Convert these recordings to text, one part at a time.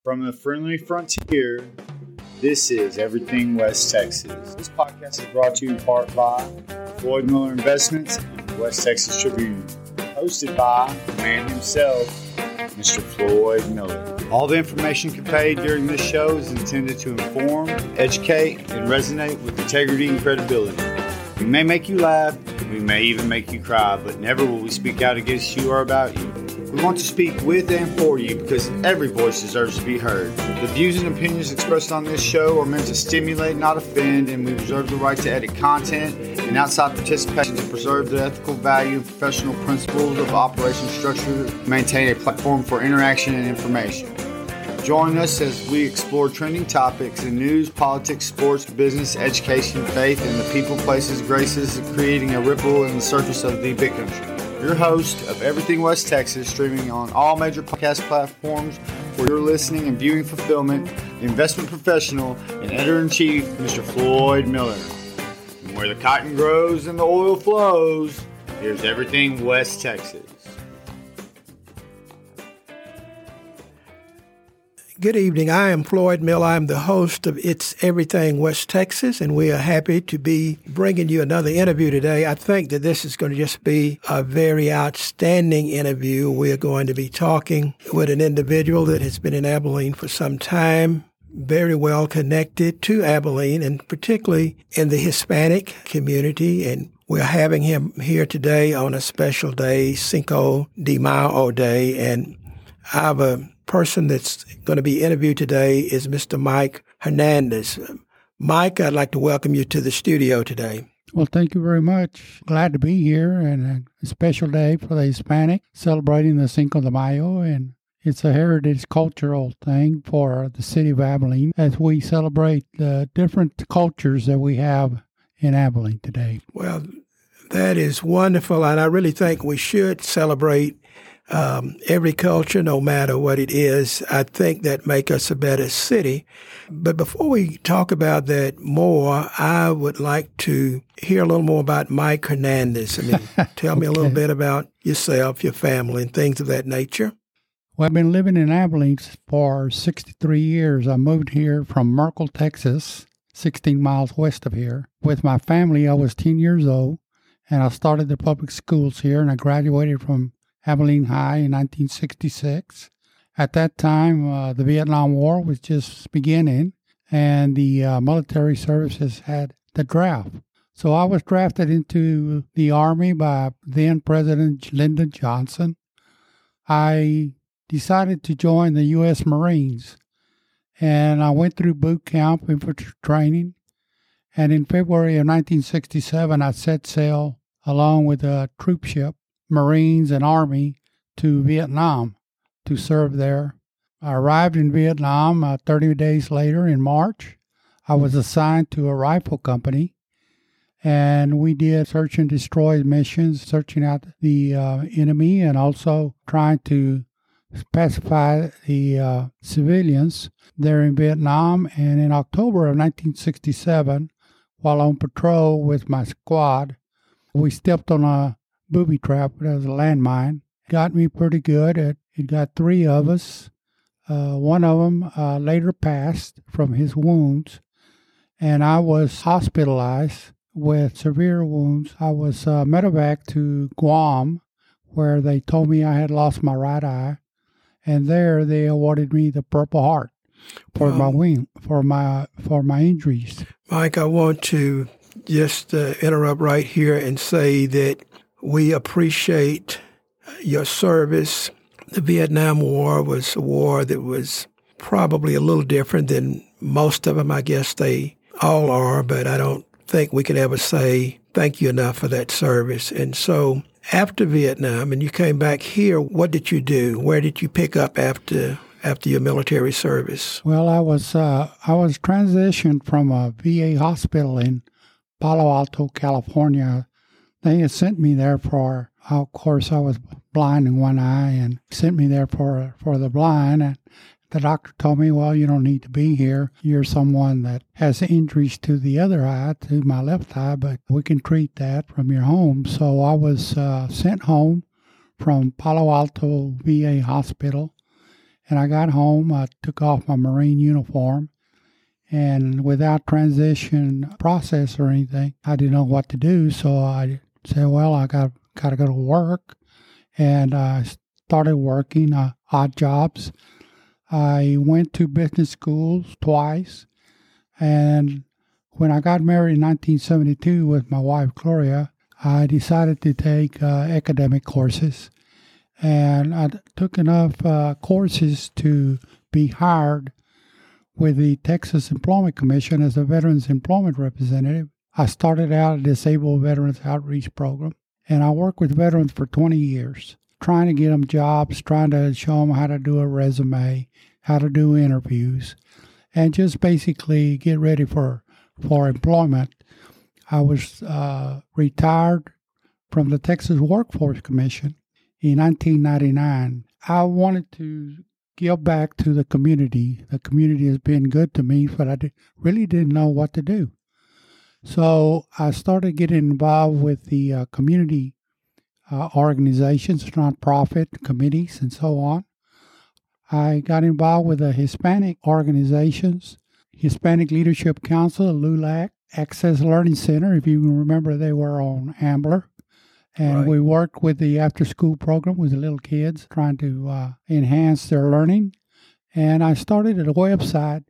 From the friendly frontier, this is Everything West Texas. This podcast is brought to you in part by Floyd Miller Investments and the West Texas Tribune. Hosted by the man himself, Mr. Floyd Miller. All the information conveyed during this show is intended to inform, educate, and resonate with integrity and credibility. We may make you laugh, we may even make you cry, but never will we speak out against you or about you. We want to speak with and for you because every voice deserves to be heard. The views and opinions expressed on this show are meant to stimulate, not offend, and we reserve the right to edit content and outside participation to preserve the ethical value and professional principles of operation structure to maintain a platform for interaction and information. Join us as we explore trending topics in news, politics, sports, business, education, faith, and the people, places, graces of creating a ripple in the surface of the big country. Your host of Everything West Texas, streaming on all major podcast platforms for your listening and viewing fulfillment, the investment professional and editor-in-chief, Mr. Floyd Miller. And where the cotton grows and the oil flows, here's Everything West Texas. Good evening. I am Floyd Miller. I'm the host of It's Everything West Texas, and we are happy to be bringing you another interview today. I think that this is going to just be a very outstanding interview. We are going to be talking with an individual that has been in Abilene for some time, very well connected to Abilene, and particularly in the Hispanic community. And we're having him here today on a special day, Cinco de Mayo Day, and I have a person that's going to be interviewed today is Mr. Mike Hernandez. Mike, I'd like to welcome you to the studio today. Well, thank you very much. Glad to be here, and a special day for the Hispanic, celebrating the Cinco de Mayo, and it's a heritage cultural thing for the city of Abilene as we celebrate the different cultures that we have in Abilene today. Well, that is wonderful, and I really think we should celebrate every culture, no matter what it is. I think that make us a better city. But before we talk about that more, I would like to hear a little more about Mike Hernandez. I mean, tell me a little bit about yourself, your family, and things of that nature. Well, I've been living in Abilene for 63 years. I moved here from Merkel, Texas, 16 miles west of here. With my family, I was 10 years old, and I started the public schools here, and I graduated from Abilene High in 1966. At that time, the Vietnam War was just beginning, and the military services had the draft. So I was drafted into the Army by then President Lyndon Johnson. I decided to join the U.S. Marines, and I went through boot camp infantry training. And in February of 1967, I set sail along with a troop ship, Marines and Army, to Vietnam to serve there. I arrived in Vietnam 30 days later in March. I was assigned to a rifle company, and we did search and destroy missions, searching out the enemy and also trying to pacify the civilians there in Vietnam. And in October of 1967, while on patrol with my squad, we stepped on a booby trap. It was a landmine. Got me pretty good. It got three of us. One of them later passed from his wounds, and I was hospitalized with severe wounds. I was medevaced to Guam, where they told me I had lost my right eye, and there they awarded me the Purple Heart for my wing, for my injuries. Mike, I want to just interrupt right here and say that we appreciate your service. The Vietnam War was a war that was probably a little different than most of them. I guess they all are, but I don't think we could ever say thank you enough for that service. And so after Vietnam and you came back here, what did you do? Where did you pick up after your military service? Well, I was transitioned from a VA hospital in Palo Alto, California. They had sent me there for, of course, I was blind in one eye, and sent me there for the blind. And the doctor told me, well, you don't need to be here. You're someone that has injuries to the other eye, to my left eye, but we can treat that from your home. So I was sent home from Palo Alto VA Hospital, And I got home, I took off my Marine uniform, and without transition process or anything, I didn't know what to do. So I said, well, I got to go to work. And I started working odd jobs. I went to business schools twice. And when I got married in 1972 with my wife, Gloria, I decided to take academic courses. And I took enough courses to be hired with the Texas Employment Commission as a Veterans Employment Representative. I started out a Disabled Veterans Outreach Program, and I worked with veterans for 20 years, trying to get them jobs, trying to show them how to do a resume, how to do interviews, and just basically get ready for employment. I was retired from the Texas Workforce Commission in 1999. I wanted to give back to the community. The community has been good to me, but I really didn't know what to do. So I started getting involved with the community organizations, nonprofit committees, and so on. I got involved with the Hispanic organizations, Hispanic Leadership Council, LULAC, Access Learning Center. If you can remember, they were on Ambler. And Right. we worked with the after-school program with the little kids, trying to enhance their learning. And I started at a website,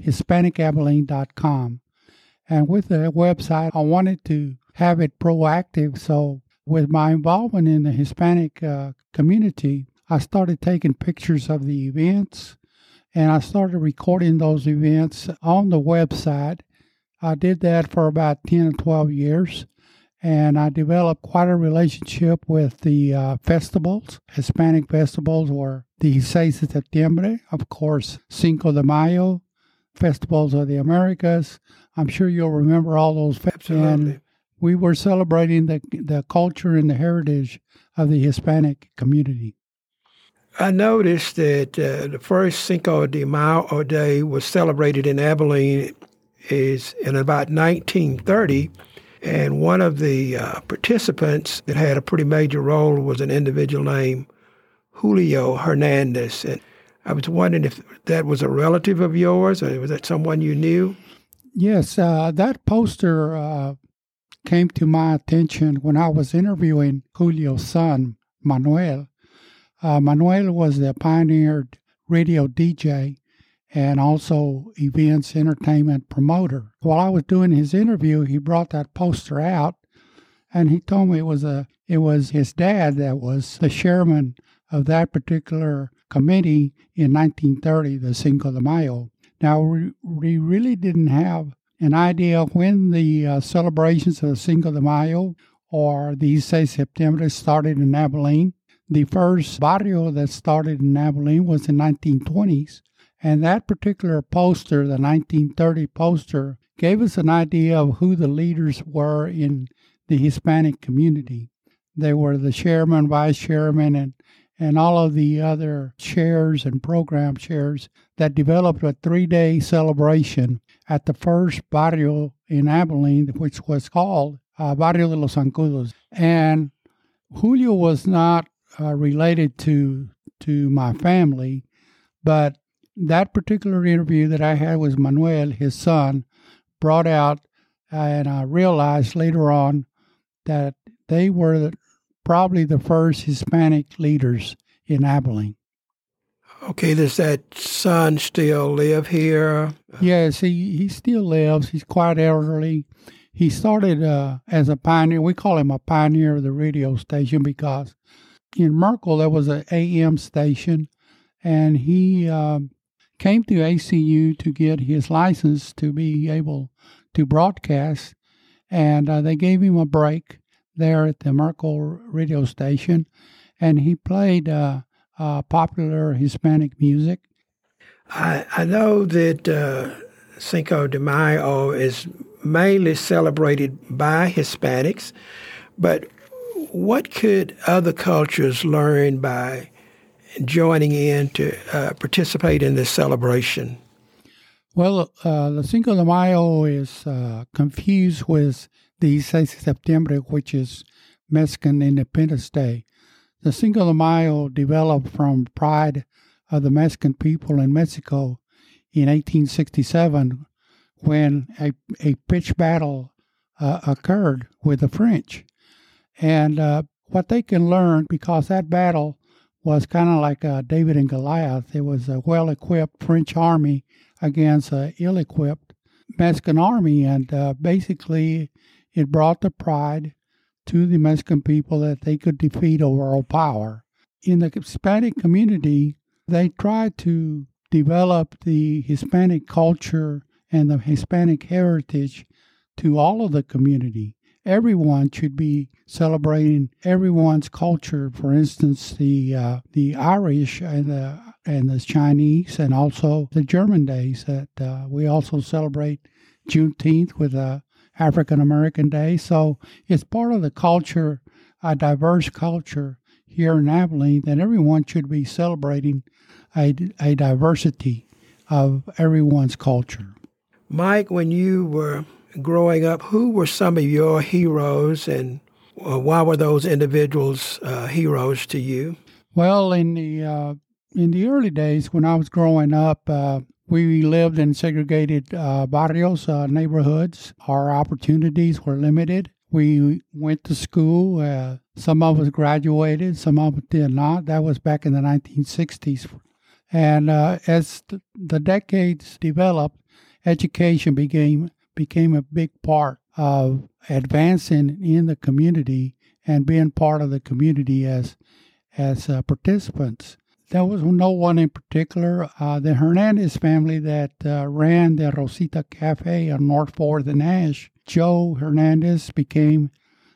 HispanicAbilene.com. And with the website, I wanted to have it proactive. So with my involvement in the Hispanic community, I started taking pictures of the events, and I started recording those events on the website. I did that for about 10 or 12 years. And I developed quite a relationship with the festivals. Hispanic festivals were the 6 de Septiembre, of course, Cinco de Mayo, Festivals of the Americas. I'm sure you'll remember all those festivals. And we were celebrating the culture and the heritage of the Hispanic community. I noticed that the first Cinco de Mayo Day was celebrated in Abilene is in about 1930. And one of the participants that had a pretty major role was an individual named Julio Hernandez. And I was wondering if that was a relative of yours, or was that someone you knew? Yes, that poster came to my attention when I was interviewing Julio's son, Manuel. Manuel was the pioneer radio DJ and also events entertainment promoter. While I was doing his interview, he brought that poster out, and he told me it was his dad that was the chairman of that particular committee in 1930, the Cinco de Mayo. Now, we really didn't have an idea when the celebrations of Cinco de Mayo or the 6 de Septiembre started in Abilene. The first barrio that started in Abilene was in the 1920s. And that particular poster, the 1930 poster, gave us an idea of who the leaders were in the Hispanic community. They were the chairman, vice chairman, and all of the other chairs and program chairs that developed a 3-day celebration at the first barrio in Abilene, which was called Barrio de los Zancudos. And Julio was not related to my family, but that particular interview that I had with Manuel, his son, brought out, and I realized later on that they were probably the first Hispanic leaders in Abilene. Okay, does that son still live here? Yes, he still lives. He's quite elderly. He started as a pioneer. We call him a pioneer of the radio station because in Merkel there was an AM station, and he came to ACU to get his license to be able to broadcast, and they gave him a break there at the Merkel radio station, and he played popular Hispanic music. I know that Cinco de Mayo is mainly celebrated by Hispanics, but what could other cultures learn by joining in to participate in this celebration? Well, the Cinco de Mayo is confused with the 6 de Septiembre, which is Mexican Independence Day. The Cinco de Mayo developed from pride of the Mexican people in Mexico in 1867 when a pitched battle occurred with the French. And what they can learn, because that battle was kind of like David and Goliath. It was a well-equipped French army against an ill-equipped Mexican army, and basically it brought the pride to the Mexican people that they could defeat a world power. In the Hispanic community, they tried to develop the Hispanic culture and the Hispanic heritage to all of the community. Everyone should be celebrating everyone's culture. For instance, the Irish and the Chinese, and also the German days. That we also celebrate Juneteenth with African American Day. So it's part of the culture, a diverse culture here in Abilene, that everyone should be celebrating a diversity of everyone's culture. Mike, when you were growing up, who were some of your heroes, and why were those individuals heroes to you? Well, in the early days when I was growing up, we lived in segregated barrios, neighborhoods. Our opportunities were limited. We went to school. Some of us graduated, some of us did not. That was back in the 1960s. And as the decades developed, education became a big part of advancing in the community and being part of the community as participants. There was no one in particular. The Hernandez family that ran the Rosita Cafe on North 4th and Ash, Joe Hernandez became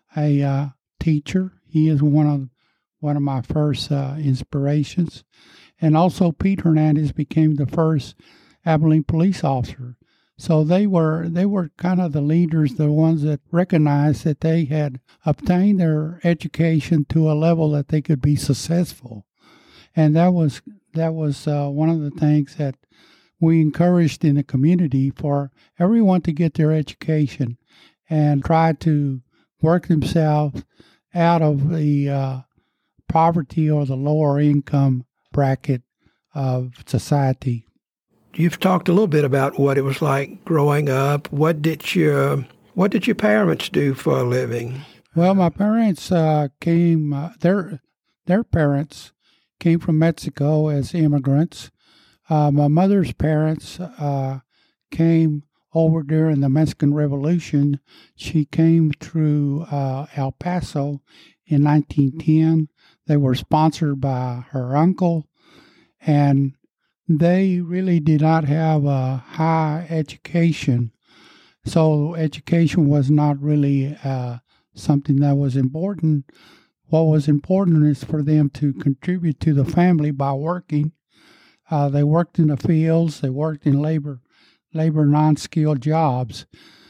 a teacher. He is one of my first inspirations. And also Pete Hernandez became the first Abilene police officer. So they were kind of the leaders, the ones that recognized that they had obtained their education to a level that they could be successful. And that was one of the things that we encouraged in the community, for everyone to get their education and try to work themselves out of the poverty or the lower income bracket of society. You've talked a little bit about what it was like growing up. What did your parents do for a living? Well, my parents came. Their parents came from Mexico as immigrants. My mother's parents came over during the Mexican Revolution. She came through El Paso in 1910. They were sponsored by her uncle, and they really did not have a high education. So education was not really something that was important. What was important is for them to contribute to the family by working. They worked in the fields. They worked in labor non-skilled jobs.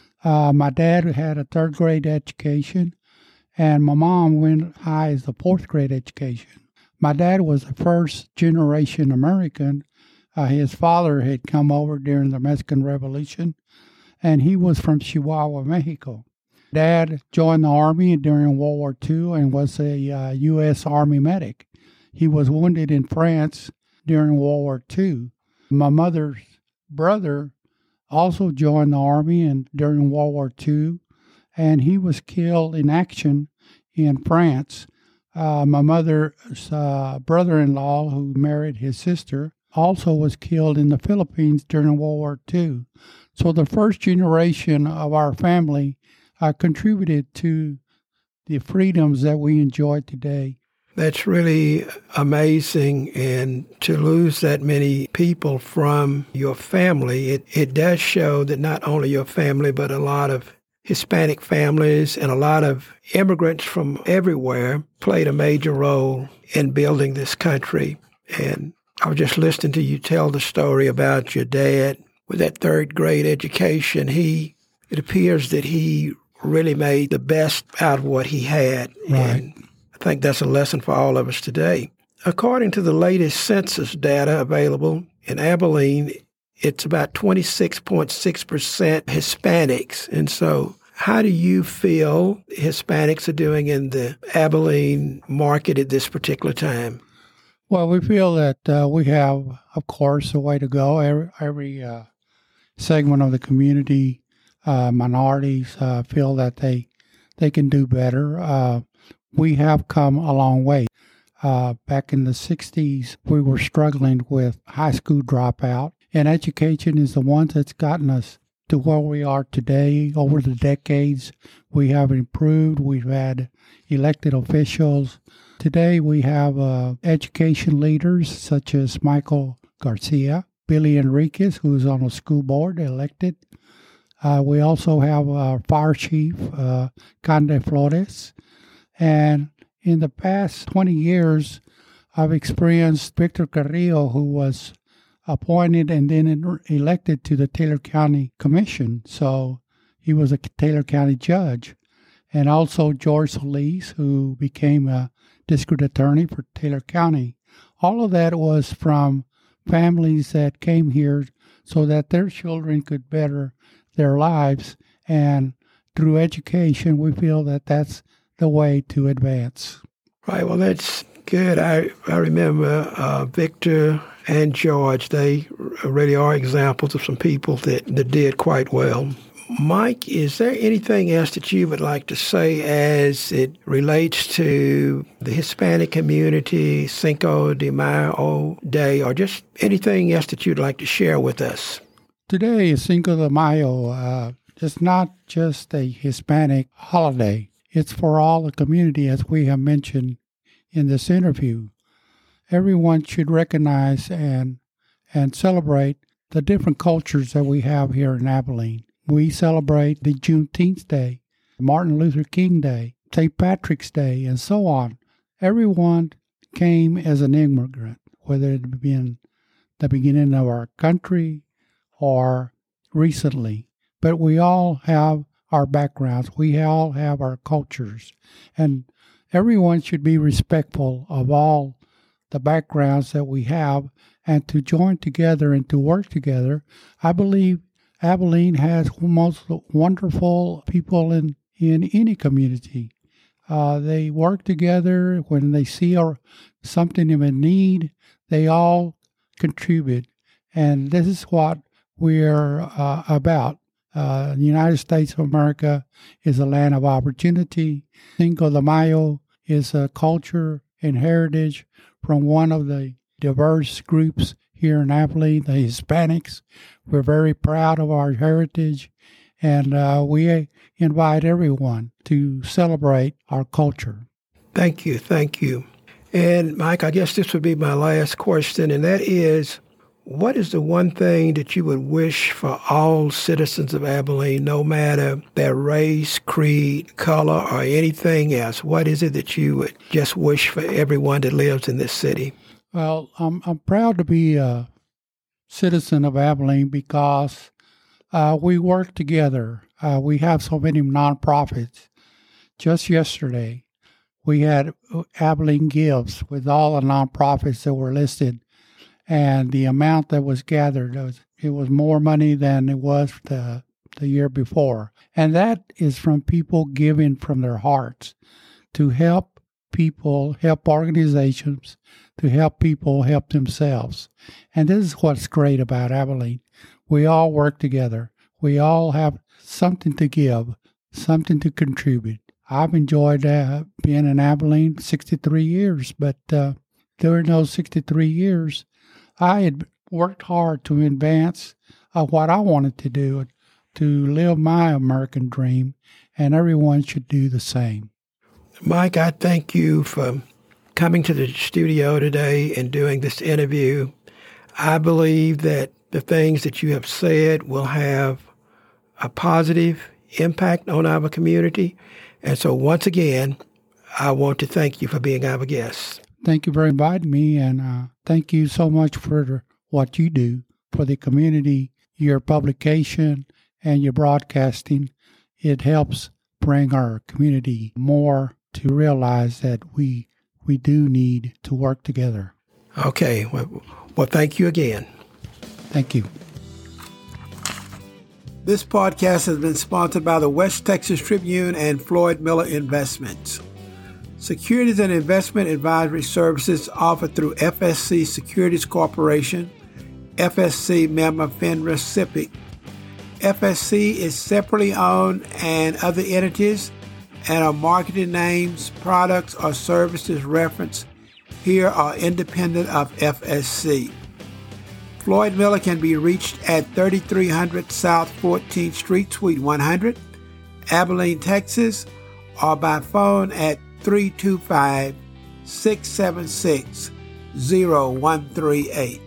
My dad had a third grade education, and my mom went high as the fourth grade education. My dad was a first generation American. His father had come over during the Mexican Revolution, and he was from Chihuahua, Mexico. Dad joined the Army during World War II and was a U.S. Army medic. He was wounded in France during World War II. My mother's brother also joined the Army during World War II, and he was killed in action in France. My mother's brother-in-law, who married his sister, also was killed in the Philippines during World War II. So the first generation of our family contributed to the freedoms that we enjoy today. That's really amazing, and to lose that many people from your family, it does show that not only your family, but a lot of Hispanic families and a lot of immigrants from everywhere played a major role in building this country. And I was just listening to you tell the story about your dad with that third grade education. It appears that he really made the best out of what he had. Right. And I think that's a lesson for all of us today. According to the latest census data available in Abilene, it's about 26.6% Hispanics. And so how do you feel Hispanics are doing in the Abilene market at this particular time? Well, we feel that we have, of course, a way to go. Every segment of the community, minorities, feel that they can do better. We have come a long way. Back in the 60s, we were struggling with high school dropout, and education is the one that's gotten us to where we are today. Over the decades, we have improved. We've had elected officials. Today, we have education leaders such as Michael Garcia, Billy Enriquez, who's on the school board, elected. We also have our fire chief, Cande Flores. And in the past 20 years, I've experienced Victor Carrillo, who was appointed and then elected to the Taylor County Commission. So he was a Taylor County judge. And also George Solis, who became a district attorney for Taylor County. All of that was from families that came here so that their children could better their lives. And through education, we feel that that's the way to advance. Right. Well, that's good. I remember Victor and George. They really are examples of some people that did quite well. Mike, is there anything else that you would like to say as it relates to the Hispanic community, Cinco de Mayo Day, or just anything else that you'd like to share with us? Today is Cinco de Mayo. It's not just a Hispanic holiday. It's for all the community, as we have mentioned in this interview. Everyone should recognize and celebrate the different cultures that we have here in Abilene. We celebrate the Juneteenth Day, Martin Luther King Day, St. Patrick's Day, and so on. Everyone came as an immigrant, whether it be in the beginning of our country or recently. But we all have our backgrounds. We all have our cultures. And everyone should be respectful of all the backgrounds that we have and to join together and to work together. I believe Abilene has most wonderful people in any community. They work together. When they see something in need, they all contribute. And this is what we're about. The United States of America is a land of opportunity. Cinco de Mayo is a culture and heritage from one of the diverse groups here in Abilene, the Hispanics. We're very proud of our heritage, and we invite everyone to celebrate our culture. Thank you. Thank you. And Mike, I guess this would be my last question, and that is, what is the one thing that you would wish for all citizens of Abilene, no matter their race, creed, color, or anything else? What is it that you would just wish for everyone that lives in this city? Well, I'm proud to be a citizen of Abilene because we work together. We have so many nonprofits. Just yesterday, we had Abilene Gives with all the nonprofits that were listed, and the amount that was gathered, it was more money than it was the year before. And that is from people giving from their hearts to help people, help organizations, to help people help themselves. And this is what's great about Abilene. We all work together. We all have something to give, something to contribute. I've enjoyed being in Abilene 63 years, but during those 63 years, I had worked hard to advance what I wanted to do, to live my American dream, and everyone should do the same. Mike, I thank you for coming to the studio today and doing this interview. I believe that the things that you have said will have a positive impact on our community. And so once again, I want to thank you for being our guest. Thank you for inviting me, and thank you so much for what you do for the community, your publication and your broadcasting. It helps bring our community more to realize that we do need to work together. Okay. Well, thank you again. Thank you. This podcast has been sponsored by the West Texas Tribune and Floyd Miller Investments. Securities and investment advisory services offered through FSC Securities Corporation, FSC member FINRA SIPC. FSC is separately owned and other entities and our marketing names, products, or services referenced here are independent of FSC. Floyd Miller can be reached at 3300 South 14th Street, Suite 100, Abilene, Texas, or by phone at 325-676-0138.